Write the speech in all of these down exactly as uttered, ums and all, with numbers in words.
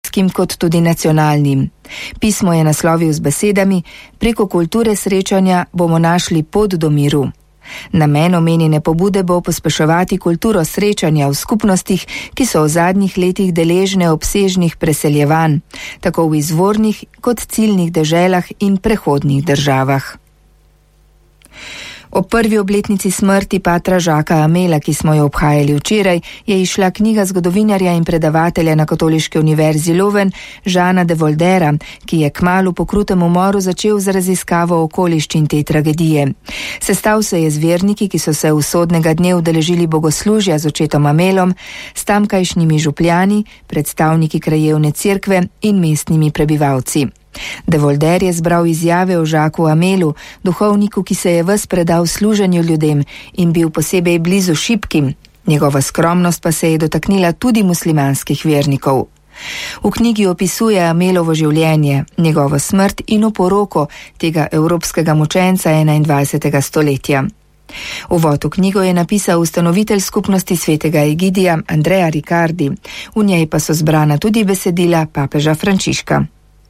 verskim kot tudi nacionalnim. Pismo je naslovil z besedami: preko kulture srečanja bomo našli pot do miru. Namen omenjene pobude bo pospeševati kulturo srečanja v skupnostih, ki so v zadnjih letih deležne obsežnih preseljevanj, tako v izvornih kot ciljnih deželah in prehodnih državah. O prvi obletnici smrti patra Žaka Amela, ki smo jo obhajali včeraj, je izšla knjiga zgodovinarja in predavatelja na Katoliški univerzi Leuven Jeana de Voldera, ki je kmalu po krutem umoru začel z raziskavo okoliščin te tragedije. Sestal se je z verniki, ki so se usodnega dne udeležili bogoslužja z očetom Amelom, s tamkajšnjimi župljani, predstavniki krajevne cerkve in mestnimi prebivalci. De Volder je zbral izjave o Žaku Amelu, duhovniku, ki se je ves predal služenju ljudem in bil posebej blizu šibkim. Njegova skromnost pa se je dotaknila tudi muslimanskih vernikov. V knjigi opisuje Amelovo življenje, njegovo smrt in oporoko tega evropskega mučenca enaindvajsetega stoletja. Uvod v knjigo je napisal ustanovitelj skupnosti svetega Egidija Andrea Riccardi, v njej pa so zbrana tudi besedila papeža Frančiška.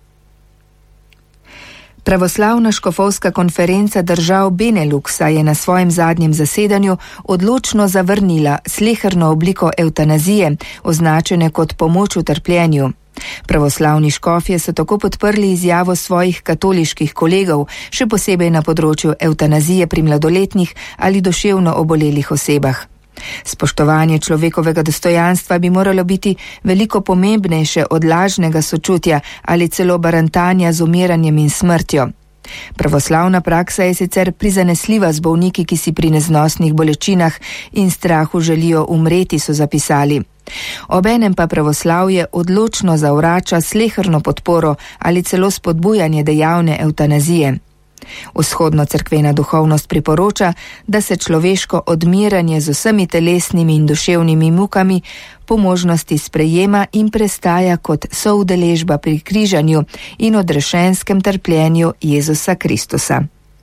Pravoslavna škofovska konferenca držav Beneluxa je na svojem zadnjem zasedanju odločno zavrnila sleherno obliko evtanazije, označene kot pomoč v trpljenju. Pravoslavni škofje so tako podprli izjavo svojih katoliških kolegov, še posebej na področju evtanazije pri mladoletnih ali duševno obolelih osebah. Spoštovanje človekovega dostojanstva bi moralo biti veliko pomembnejše od lažnega sočutja ali celo barantanja z umiranjem in smrtjo. Pravoslavna praksa je sicer prizanesljiva z bolniki, ki si pri neznosnih bolečinah in strahu želijo umreti, so zapisali. Obenem pa pravoslavje odločno zavrača sleherno podporo ali celo spodbujanje dejavne evtanazije. Vzhodno cerkvena duhovnost priporoča, da se človeško odmiranje z vsemi telesnimi in duševnimi mukami po možnosti sprejema in prestaja kot soudeležba pri križanju in odrešenskem trpljenju Jezusa Kristusa.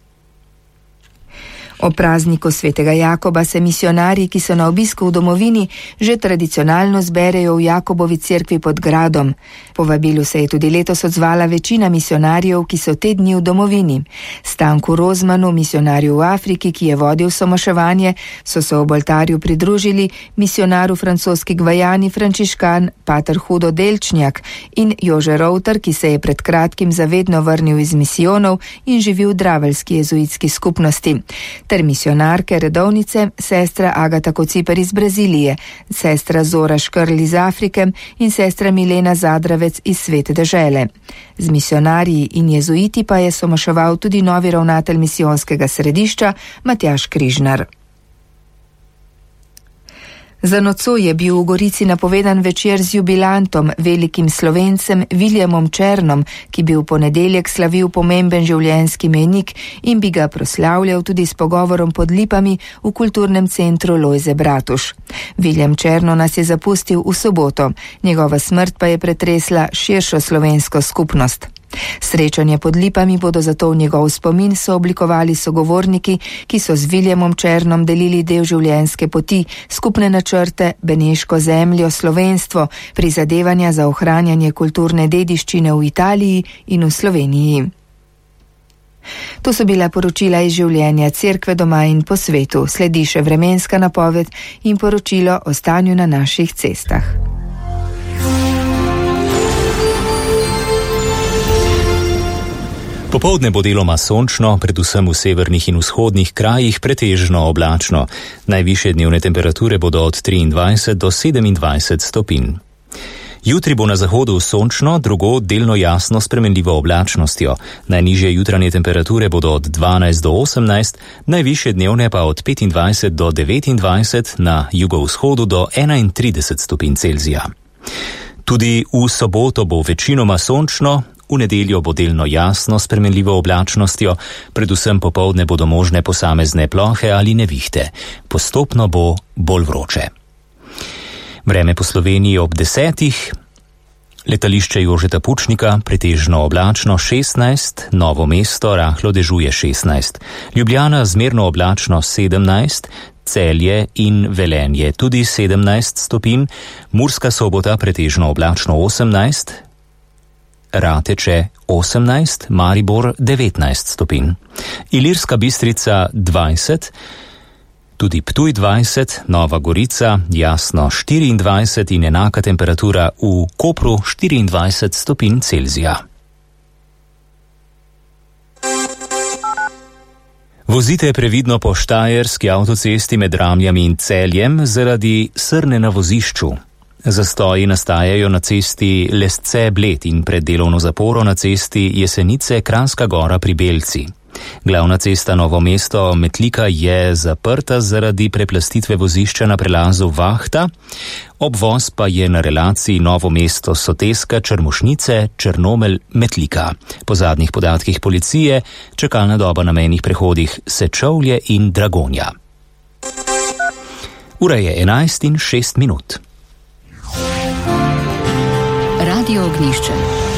O prazniku svetega Jakoba se misionarji, ki so na obisku v domovini, že tradicionalno zberejo v Jakobovi cerkvi pod gradom. Povabilu se je tudi letos odzvala večina misionarjev, ki so te dni v domovini. Stanku Rozmanu, misionarju v Afriki, ki je vodil somoševanje, so se ob oltarju pridružili misionar v francoski Gvajani frančiškan pater Hudo Delčnjak in Jože Rovtar, ki se je pred kratkim zavedno vrnil iz misijonov in živi v draveljski jezuitski skupnosti, ter misionarke redovnice sestra Agata Kociper iz Brazilije, sestra Zora Škrl iz Afrike in sestra Milena Zadravec iz Svete dežele. Z misionarji in jezuiti pa je somoševal tudi novi ravnatelj misijonskega središča Matjaž Križnar. Za nocoj je bil v Gorici napovedan večer z jubilantom, velikim Slovencem Viljamom Černom, ki bi v ponedeljek slavil pomemben življenjski mejnik in bi ga proslavljal tudi s pogovorom pod lipami v kulturnem centru Lojze Bratuš. Viljam Černo nas je zapustil v soboto, njegova smrt pa je pretresla širšo slovensko skupnost. Srečanje pod lipami bodo zato v njegov spomin sooblikovali sogovorniki, ki so z Viljamom Černom delili del življenjske poti, skupne načrte, beneško zemljo, slovenstvo, prizadevanja za ohranjanje kulturne dediščine v Italiji in v Sloveniji. To so bila poročila iz življenja cerkve doma in po svetu. Sledi še vremenska napoved in poročilo o stanju na naših cestah. Popoldne bo deloma sončno, predvsem v severnih in vzhodnih krajih pretežno oblačno. Najvišje dnevne temperature bodo od triindvajset do sedemindvajset stopinj. Jutri bo na zahodu sončno, drugod delno jasno spremenljivo oblačnostjo. Najnižje jutranje temperature bodo od dvanajst do osemnajst, najvišje dnevne pa od petindvajset do devetindvajset, na jugovzhodu do enaintrideset stopinj Celzija. Tudi v soboto bo večinoma sončno, v nedeljo bo delno jasno spremenljivo oblačnostjo, predvsem popoldne bodo možne posamezne plohe ali nevihte. Postopno bo bolj vroče. Vreme po Sloveniji ob desetih. Letališče Jožeta Pučnika pretežno oblačno šestnajst, Novo mesto rahlo dežuje šestnajst, Ljubljana zmerno oblačno sedemnajst, Celje in Velenje tudi sedemnajst stopinj, Murska Sobota pretežno oblačno osemnajst, Rateče osemnajst, Maribor devetnajst stopinj. Ilirska Bistrica dvajset, tudi Ptuj dvajset, Nova Gorica, Jasno štiriindvajset in enaka temperatura v Kopru štiriindvajset stopinj Celzija. Vozite previdno po štajerski avtocesti med Ramljami in Celjem zaradi srne na vozišču. Zastoji nastajajo na cesti Lesce-Bled in pred delovno zaporo na cesti Jesenice-Kranjska Gora pri Belci. Glavna cesta Novo mesto-Metlika je zaprta zaradi preplastitve vozišča na prelazu Vahta, obvoz pa je na relaciji Novo mesto-Soteska-Črmušnice-Črnomelj-Metlika. Po zadnjih podatkih policije čakalna doba na mejnih prehodih Sečovlje in Dragonja. Ura je enajst in šest minut. Radio Ognjišče.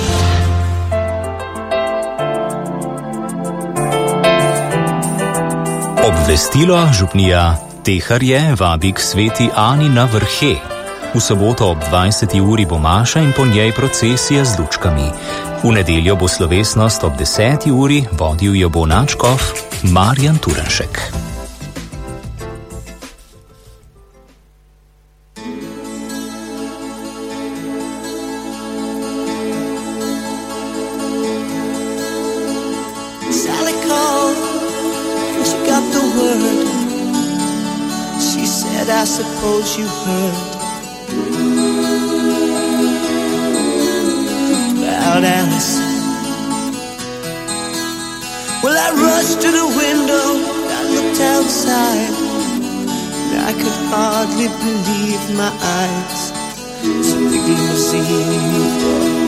Obvestilo župnija Teharje vabi k sveti Ani na Vrhe. V soboto ob dvajseti uri bo maša in po njej procesija z lučkami. V nedeljo bo slovesnost ob deseti uri, vodil jo bo nadškof Marjan Turenšek. I suppose you heard about Alice. Well, I rushed to the window, I looked outside, and I could hardly believe my eyes. It's a big limousine.